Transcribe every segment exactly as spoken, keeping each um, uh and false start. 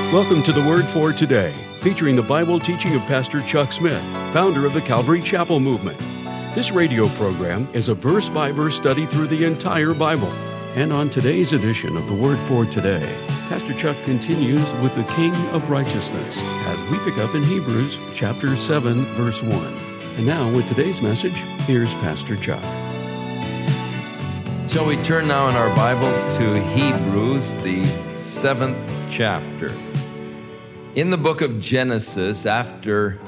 Welcome to the Word for Today, featuring the Bible teaching of Pastor Chuck Smith, founder of the Calvary Chapel Movement. This radio program is a verse-by-verse study through the entire Bible. And on today's edition of the Word for Today, Pastor Chuck continues with the King of Righteousness as we pick up in Hebrews chapter seven, verse one. And now with today's message, here's Pastor Chuck. Shall we turn now in our Bibles to Hebrews, the seventh chapter. In the book of Genesis, after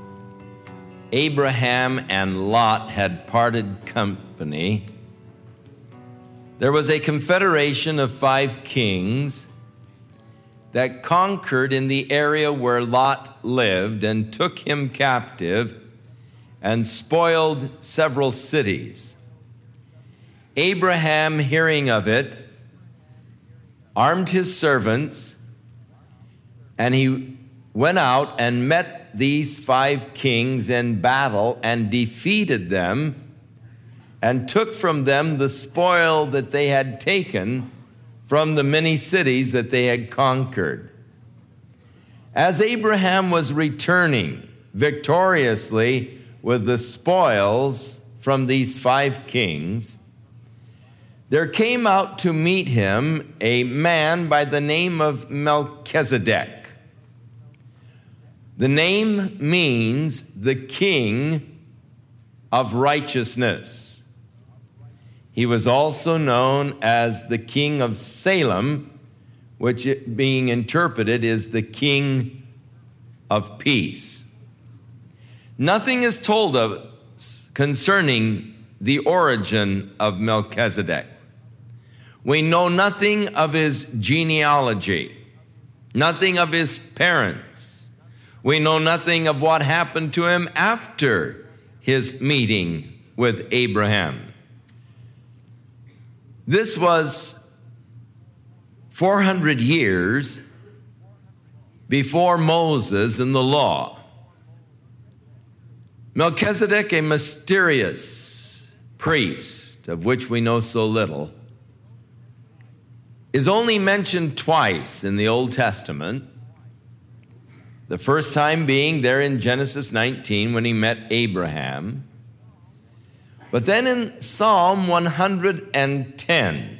Abraham and Lot had parted company, there was a confederation of five kings that conquered in the area where Lot lived and took him captive and spoiled several cities. Abraham, hearing of it, armed his servants, and he went out and met these five kings in battle and defeated them and took from them the spoil that they had taken from the many cities that they had conquered. As Abraham was returning victoriously with the spoils from these five kings, there came out to meet him a man by the name of Melchizedek. The name means the King of Righteousness. He was also known as the King of Salem, which it being interpreted is the King of Peace. Nothing is told of us concerning the origin of Melchizedek. We know nothing of his genealogy, nothing of his parents. We know nothing of what happened to him after his meeting with Abraham. This was four hundred years before Moses and the law. Melchizedek, a mysterious priest of which we know so little, is only mentioned twice in the Old Testament. The first time being there in Genesis nineteen when he met Abraham. But then in Psalm one hundred ten,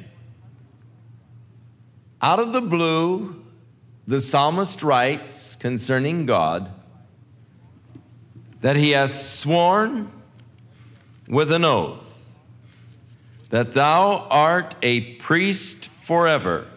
out of the blue, the psalmist writes concerning God that he hath sworn with an oath that thou art a priest forever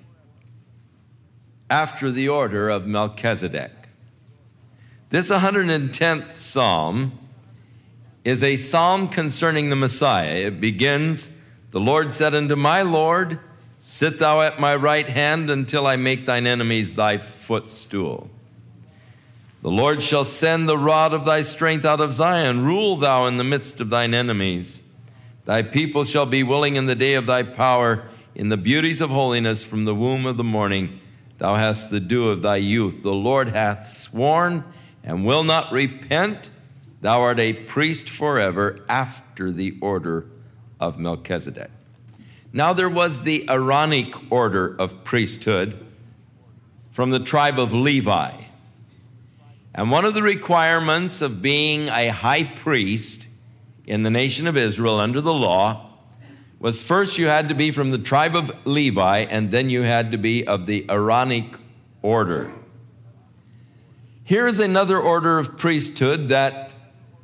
after the order of Melchizedek. This one hundred tenth Psalm is a psalm concerning the Messiah. It begins, "The Lord said unto my Lord, sit thou at my right hand until I make thine enemies thy footstool. The Lord shall send the rod of thy strength out of Zion. Rule thou in the midst of thine enemies. Thy people shall be willing in the day of thy power. In the beauties of holiness from the womb of the morning, thou hast the dew of thy youth. The Lord hath sworn and will not repent. Thou art a priest forever after the order of Melchizedek." Now there was the Aaronic order of priesthood from the tribe of Levi. And one of the requirements of being a high priest in the nation of Israel under the law was first you had to be from the tribe of Levi, and then you had to be of the Aaronic order. Here's another order of priesthood that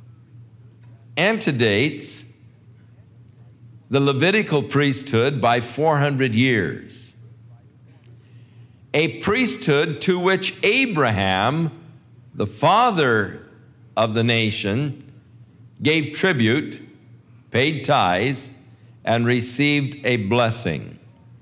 antedates the Levitical priesthood by four hundred years. A priesthood to which Abraham, the father of the nation, gave tribute, paid tithes, and received a blessing.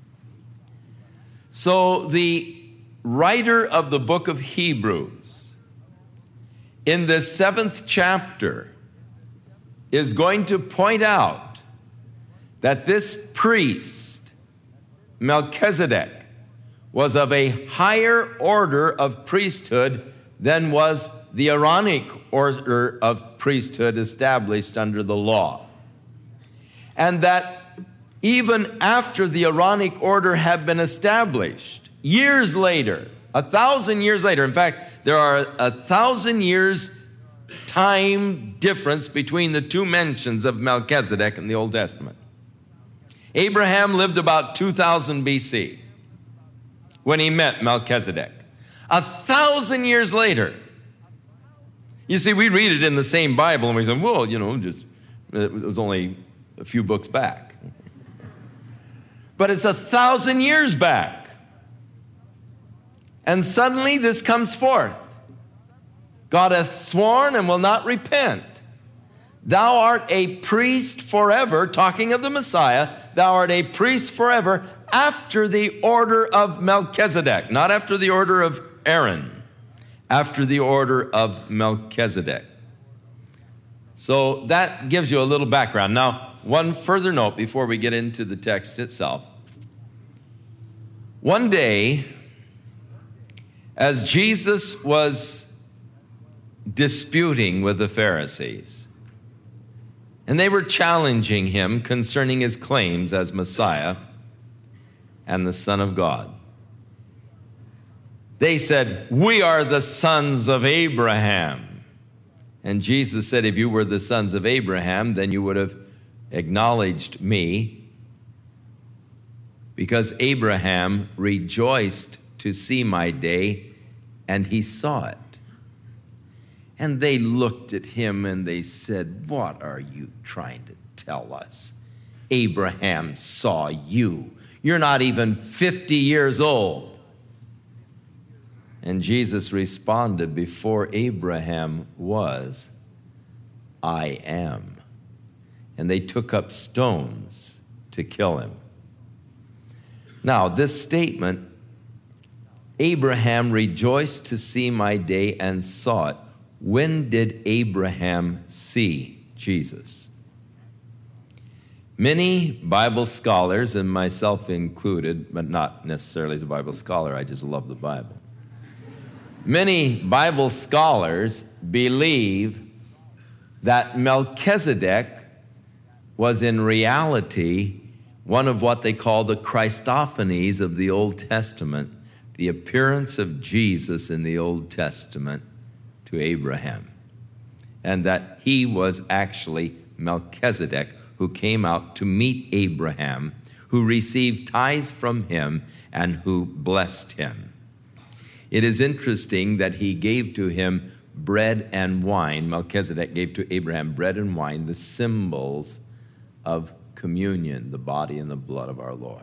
So the writer of the book of Hebrews, in this seventh chapter, is going to point out that this priest, Melchizedek, was of a higher order of priesthood than was the Aaronic order of priesthood established under the law. And that even after the Aaronic order had been established, years later, A thousand years later. In fact, there are a thousand years time difference between the two mentions of Melchizedek in the Old Testament. Abraham lived about two thousand B C when he met Melchizedek. A thousand years later. You see, we read it in the same Bible and we say, well, you know, just it was only a few books back. But it's a thousand years back. And suddenly this comes forth. God hath sworn and will not repent. Thou art a priest forever, talking of the Messiah, thou art a priest forever after the order of Melchizedek, not after the order of Aaron, after the order of Melchizedek. So that gives you a little background. Now, one further note before we get into the text itself. One day, as Jesus was disputing with the Pharisees, and they were challenging him concerning his claims as Messiah and the Son of God. They said, we are the sons of Abraham. And Jesus said, if you were the sons of Abraham, then you would have acknowledged me, because Abraham rejoiced to see my day, and he saw it. And they looked at him and they said, what are you trying to tell us? Abraham saw you. You're not even fifty years old. And Jesus responded, before Abraham was, I am. And they took up stones to kill him. Now, this statement, Abraham rejoiced to see my day and saw it. When did Abraham see Jesus? Many Bible scholars, and myself included, but not necessarily as a Bible scholar, I just love the Bible. Many Bible scholars believe that Melchizedek was in reality one of what they call the Christophanies of the Old Testament, the appearance of Jesus in the Old Testament to Abraham, and that he was actually Melchizedek who came out to meet Abraham, who received tithes from him and who blessed him. It is interesting that he gave to him bread and wine. Melchizedek gave to Abraham bread and wine, the symbols of communion, the body and the blood of our Lord.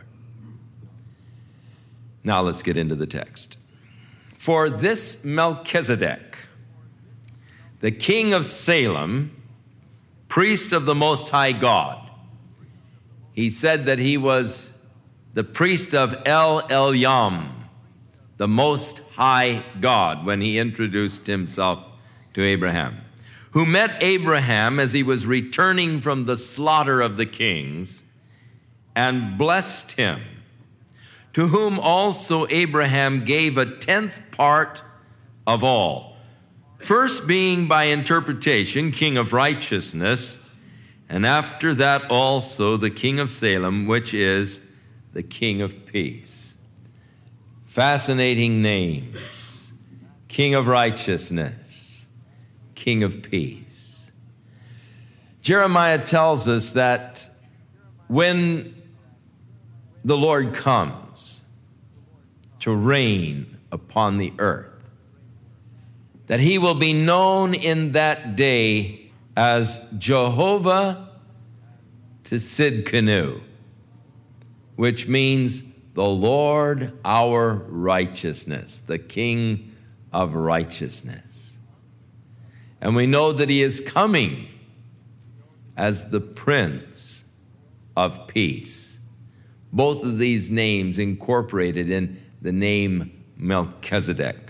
Now let's get into the text. For this Melchizedek, the king of Salem, priest of the Most High God, he said that he was the priest of El Elyon, the Most High God, when he introduced himself to Abraham, who met Abraham as he was returning from the slaughter of the kings and blessed him, to whom also Abraham gave a tenth part of all, first being by interpretation king of righteousness, and after that also the king of Salem, which is the king of peace. Fascinating names. King of righteousness, king of peace. Jeremiah tells us that when the Lord comes to reign upon the earth, that he will be known in that day as Jehovah Tsidkenu, which means the Lord our righteousness, the King of righteousness. And we know that he is coming as the Prince of Peace. Both of these names incorporated in the name Melchizedek.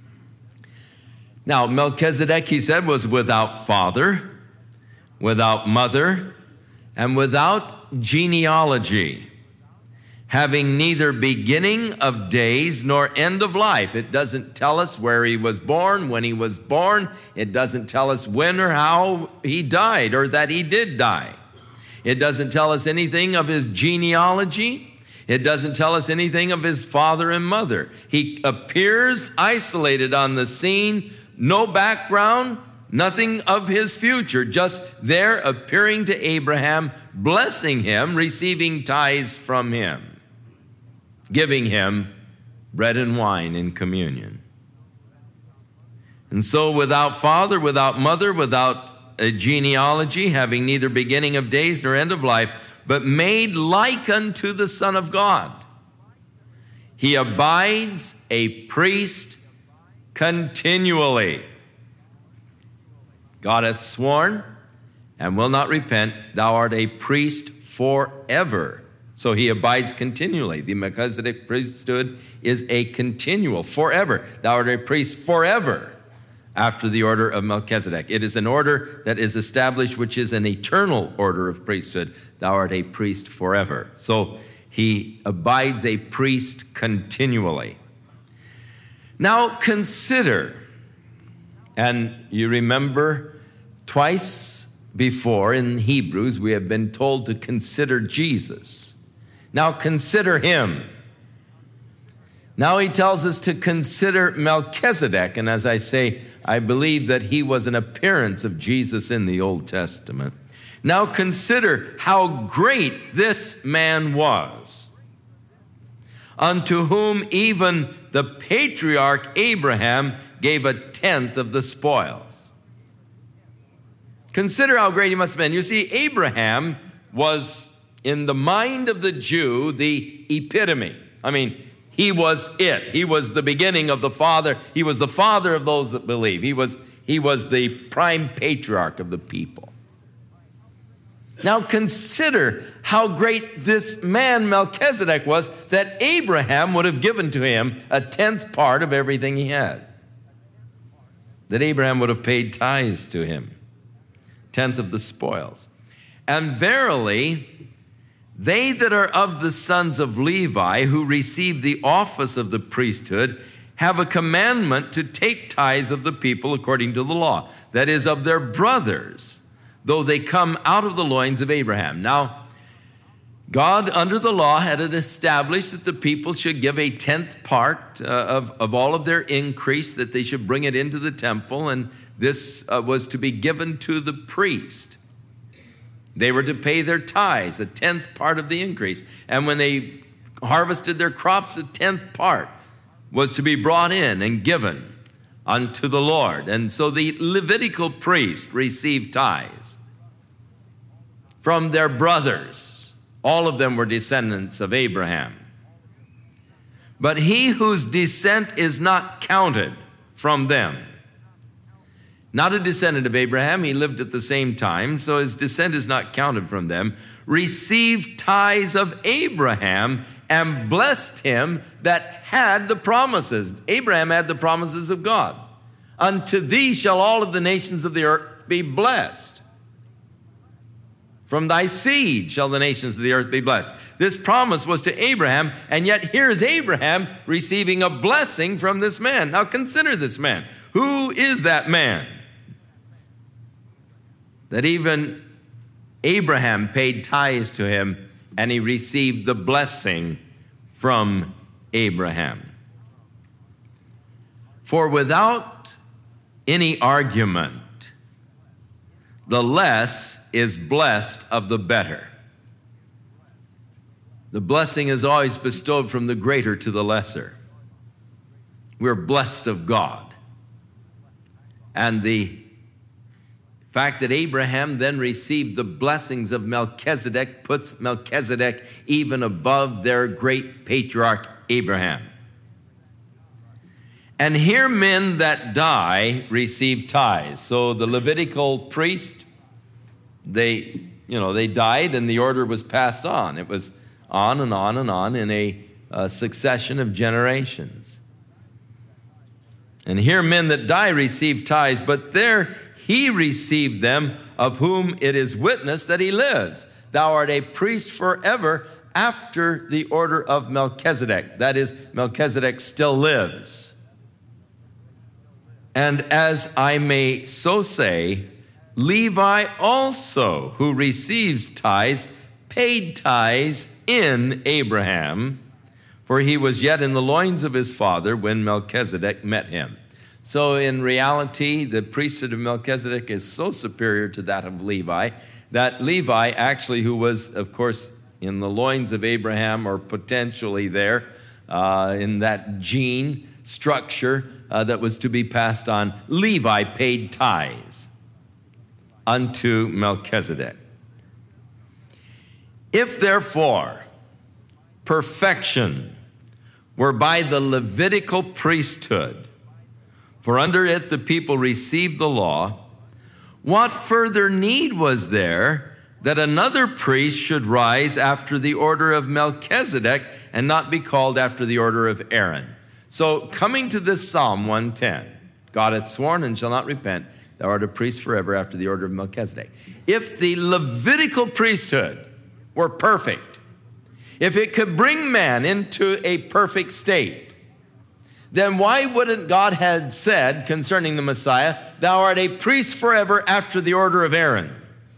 Now, Melchizedek, he said, was without father, without mother, and without genealogy, having neither beginning of days nor end of life. It doesn't tell us where he was born, when he was born. It doesn't tell us when or how he died or that he did die. It doesn't tell us anything of his genealogy. It doesn't tell us anything of his father and mother. He appears isolated on the scene, no background, nothing of his future, just there appearing to Abraham, blessing him, receiving tithes from him, giving him bread and wine in communion. And so without father, without mother, without a genealogy, having neither beginning of days nor end of life, but made like unto the Son of God, he abides a priest continually. God hath sworn and will not repent, thou art a priest forever. So he abides continually. The Melchizedek priesthood is a continual, forever. Thou art a priest forever after the order of Melchizedek. It is an order that is established, which is an eternal order of priesthood. Thou art a priest forever. So he abides a priest continually. Now consider, and you remember twice before in Hebrews we have been told to consider Jesus. Now consider him. Now he tells us to consider Melchizedek, and as I say, I believe that he was an appearance of Jesus in the Old Testament. Now consider how great this man was, unto whom even the patriarch Abraham gave a tenth of the spoils. Consider how great he must have been. You see, Abraham was, in the mind of the Jew, the epitome. I mean, he was it. He was the beginning of the father. He was the father of those that believe. He was, he was the prime patriarch of the people. Now consider how great this man Melchizedek was, that Abraham would have given to him a tenth part of everything he had. That Abraham would have paid tithes to him, tenth of the spoils. And verily, they that are of the sons of Levi, who receive the office of the priesthood, have a commandment to take tithes of the people according to the law, that is, of their brothers, though they come out of the loins of Abraham. Now, God, under the law, had it established that the people should give a tenth part uh, of, of all of their increase, that they should bring it into the temple, and this uh, was to be given to the priest. They were to pay their tithes, a tenth part of the increase. And when they harvested their crops, a tenth part was to be brought in and given unto the Lord. And so the Levitical priest received tithes from their brothers. All of them were descendants of Abraham. But he whose descent is not counted from them, not a descendant of Abraham, he lived at the same time, so his descent is not counted from them, received tithes of Abraham and blessed him that had the promises. Abraham had the promises of God. Unto thee shall all of the nations of the earth be blessed. From thy seed shall the nations of the earth be blessed. This promise was to Abraham, and yet here's Abraham receiving a blessing from this man. Now consider this man. Who is that man? That even Abraham paid tithes to him, and he received the blessing from Abraham. For without any argument, the less is blessed of the better. The blessing is always bestowed from the greater to the lesser. We're blessed of God. And the fact that Abraham then received the blessings of Melchizedek puts Melchizedek even above their great patriarch Abraham. And here men that die receive tithes. So the Levitical priest, they, you know, they died and the order was passed on. It was on and on and on in a, a succession of generations. And here men that die receive tithes, but there he received them, of whom it is witness that he lives. Thou art a priest forever after the order of Melchizedek. That is, Melchizedek still lives. And as I may so say, Levi also, who receives tithes, paid tithes in Abraham, for he was yet in the loins of his father when Melchizedek met him. So in reality, the priesthood of Melchizedek is so superior to that of Levi, that Levi actually, who was, of course, in the loins of Abraham, or potentially there, uh, in that gene structure uh, that was to be passed on, Levi paid tithes unto Melchizedek. If therefore perfection were by the Levitical priesthood, for under it the people received the law, what further need was there that another priest should rise after the order of Melchizedek and not be called after the order of Aaron? So coming to this Psalm one ten, God hath sworn and shall not repent, thou art a priest forever after the order of Melchizedek. If the Levitical priesthood were perfect, if it could bring man into a perfect state, then why wouldn't God have said concerning the Messiah, thou art a priest forever after the order of Aaron?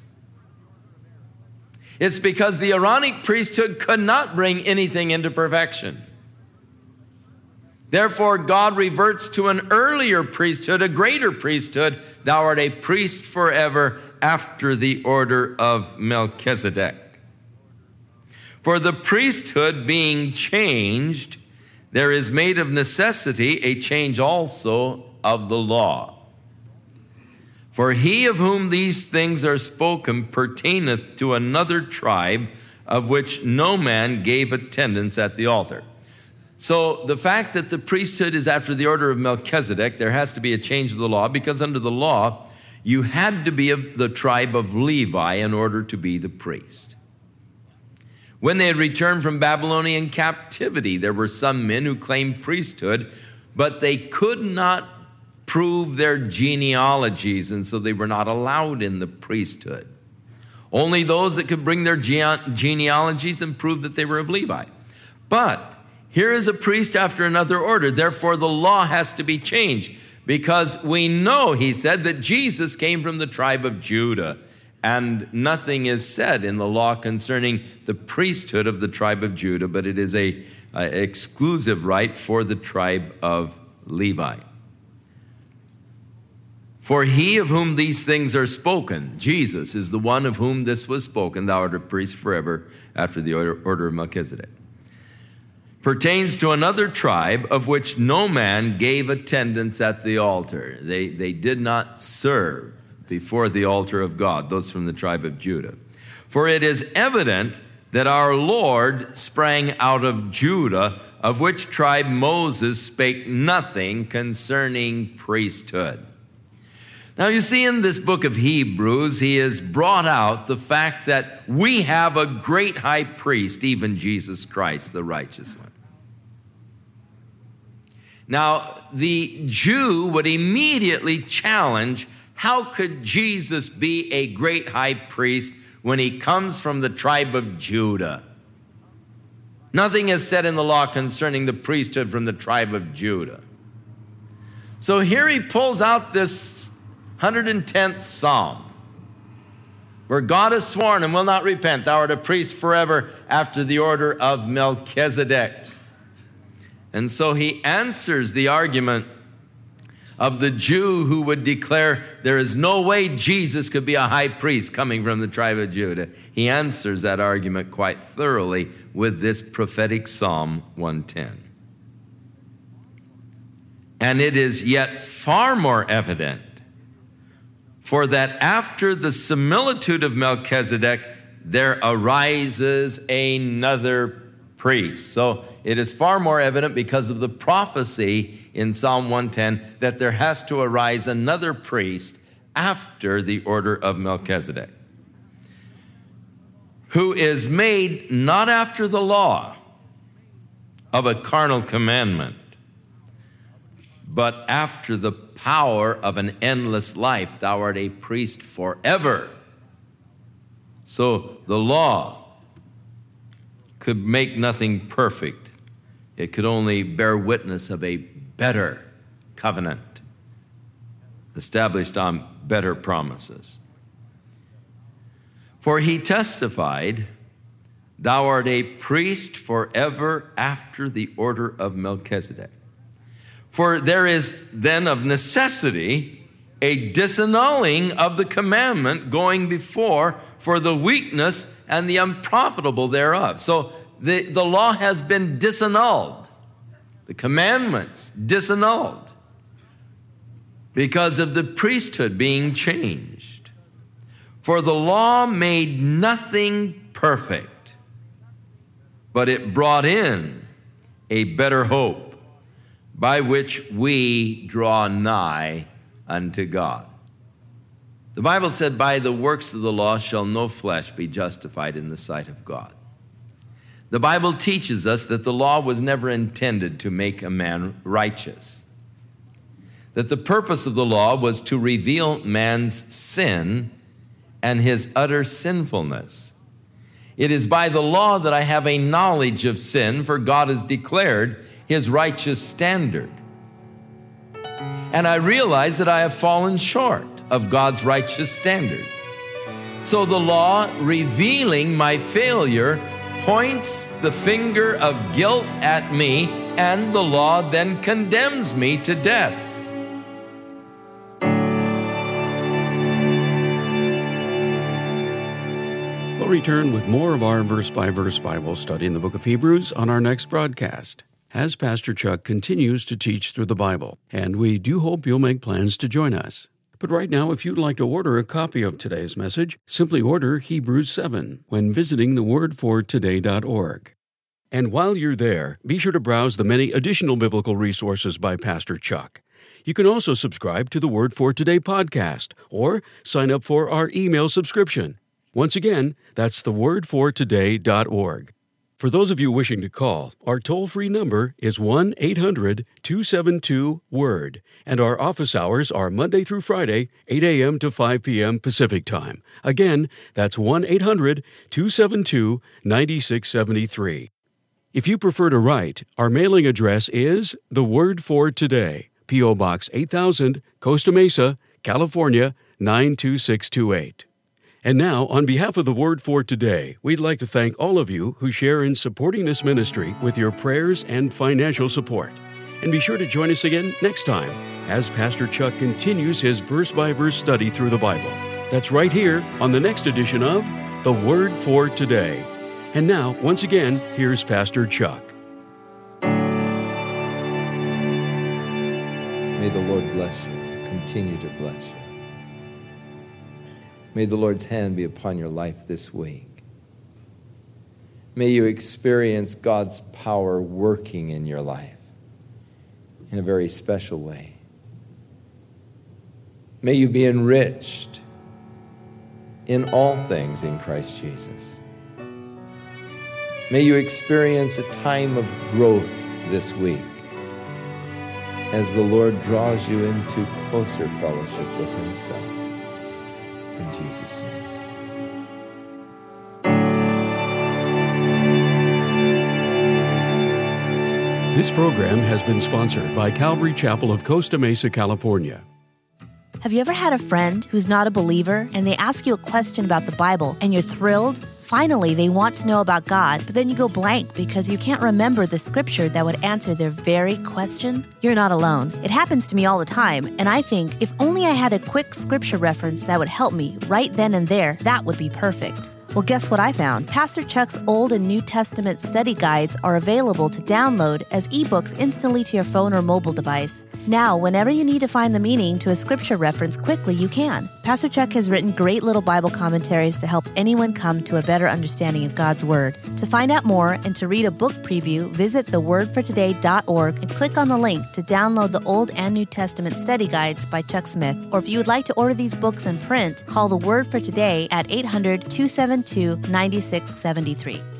It's because the Aaronic priesthood could not bring anything into perfection. Therefore, God reverts to an earlier priesthood, a greater priesthood. Thou art a priest forever after the order of Melchizedek. For the priesthood being changed, there is made of necessity a change also of the law. For he of whom these things are spoken pertaineth to another tribe, of which no man gave attendance at the altar. So the fact that the priesthood is after the order of Melchizedek, there has to be a change of the law, because under the law, you had to be of the tribe of Levi in order to be the priest. When they had returned from Babylonian captivity, there were some men who claimed priesthood, but they could not prove their genealogies, and so they were not allowed in the priesthood. Only those that could bring their gene- genealogies and prove that they were of Levi. But here is a priest after another order. Therefore, the law has to be changed, because we know, he said, that Jesus came from the tribe of Judah. And nothing is said in the law concerning the priesthood of the tribe of Judah, but it is a, a exclusive right for the tribe of Levi. For he of whom these things are spoken, Jesus, is the one of whom this was spoken, thou art a priest forever after the order, order of Melchizedek, pertains to another tribe of which no man gave attendance at the altar. They, they did not serve before the altar of God, those from the tribe of Judah. For it is evident that our Lord sprang out of Judah, of which tribe Moses spake nothing concerning priesthood. Now you see, in this book of Hebrews, he has brought out the fact that we have a great high priest, even Jesus Christ, the righteous one. Now, the Jew would immediately challenge, how could Jesus be a great high priest when he comes from the tribe of Judah? Nothing is said in the law concerning the priesthood from the tribe of Judah. So here he pulls out this one hundred tenth Psalm, where God has sworn and will not repent, thou art a priest forever after the order of Melchizedek. And so he answers the argument of the Jew who would declare there is no way Jesus could be a high priest coming from the tribe of Judah. He answers that argument quite thoroughly with this prophetic Psalm one ten. And it is yet far more evident, for that after the similitude of Melchizedek, there arises another priest. So it is far more evident because of the prophecy in Psalm one ten that there has to arise another priest after the order of Melchizedek, who is made not after the law of a carnal commandment, but after the power of an endless life. Thou art a priest forever. So the law could make nothing perfect. It could only bear witness of a better covenant established on better promises. For he testified Thou art a priest forever after the order of Melchizedek. For there is then of necessity a disannulling of the commandment going before for the weakness and the unprofitable thereof. So the, the law has been disannulled. The commandments disannulled because of the priesthood being changed. For the law made nothing perfect, but it brought in a better hope by which we draw nigh unto God. The Bible said, by the works of the law shall no flesh be justified in the sight of God. The Bible teaches us that the law was never intended to make a man righteous. That the purpose of the law was to reveal man's sin and his utter sinfulness. It is by the law that I have a knowledge of sin, for God has declared his righteous standard. And I realize that I have fallen short of God's righteous standard. So the law, revealing my failure, points the finger of guilt at me, and the law then condemns me to death. We'll return with more of our verse-by-verse Bible study in the book of Hebrews on our next broadcast, as Pastor Chuck continues to teach through the Bible, and we do hope you'll make plans to join us. But right now, if you'd like to order a copy of today's message, simply order Hebrews seven when visiting the word for today dot org. And while you're there, be sure to browse the many additional biblical resources by Pastor Chuck. You can also subscribe to the Word for Today podcast or sign up for our email subscription. Once again, that's the word for today dot org. For those of you wishing to call, our toll-free number is one eight hundred two seven two word, and our office hours are Monday through Friday, eight a.m. to five p.m. Pacific Time. Again, that's one eight hundred two seven two nine six seven three. If you prefer to write, our mailing address is The Word for Today, P O. Box eight thousand, Costa Mesa, California, nine two six two eight. And now, on behalf of the Word for Today, we'd like to thank all of you who share in supporting this ministry with your prayers and financial support. And be sure to join us again next time as Pastor Chuck continues his verse-by-verse study through the Bible. That's right here on the next edition of The Word for Today. And now, once again, here's Pastor Chuck. May the Lord bless you, continue to bless you. May the Lord's hand be upon your life this week. May you experience God's power working in your life in a very special way. May you be enriched in all things in Christ Jesus. May you experience a time of growth this week as the Lord draws you into closer fellowship with Himself. In Jesus' name. This program has been sponsored by Calvary Chapel of Costa Mesa, California. Have you ever had a friend who's not a believer and they ask you a question about the Bible and you're thrilled? Finally, they want to know about God, but then you go blank because you can't remember the scripture that would answer their very question? You're not alone. It happens to me all the time, and I think if only I had a quick scripture reference that would help me right then and there, that would be perfect. Well, guess what I found? Pastor Chuck's Old and New Testament study guides are available to download as ebooks instantly to your phone or mobile device. Now, whenever you need to find the meaning to a scripture reference quickly, you can. Pastor Chuck has written great little Bible commentaries to help anyone come to a better understanding of God's Word. To find out more and to read a book preview, visit the word for today dot org and click on the link to download the Old and New Testament study guides by Chuck Smith. Or if you would like to order these books in print, call the Word for Today at eight hundred two seven two nine six seven three.